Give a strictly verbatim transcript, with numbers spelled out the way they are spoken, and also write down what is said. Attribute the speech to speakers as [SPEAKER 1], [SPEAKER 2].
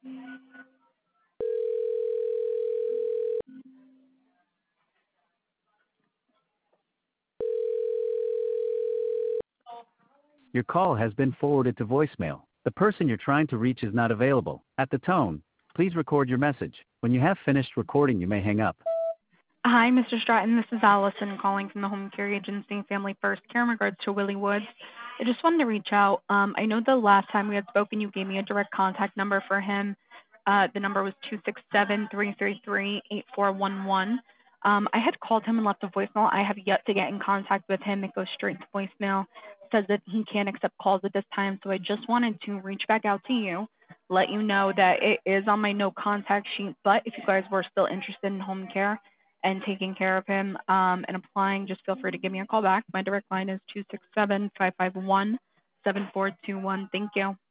[SPEAKER 1] Your call has been forwarded to voicemail. The person you're trying to reach is not available. At the tone, please record your message. When you have finished recording, you may hang up.
[SPEAKER 2] Hi, Mister Stratton. This is Allison calling from the Home Care Agency Family First Care in regards to Willie Woods. I just wanted to reach out. Um, I know the last time we had spoken, you gave me a direct contact number for him. Uh, the number was two six seven, three three three, eight four one one. Um, I had called him and left a voicemail. I have yet to get in contact with him. It goes straight to voicemail. It says that he can't accept calls at this time, so I just wanted to reach back out to you, let you know that it is on my no contact sheet, but if you guys were still interested in home care and taking care of him um, and applying, just feel free to give me a call back. My direct line is two six seven, five five one, seven four two one. Thank you.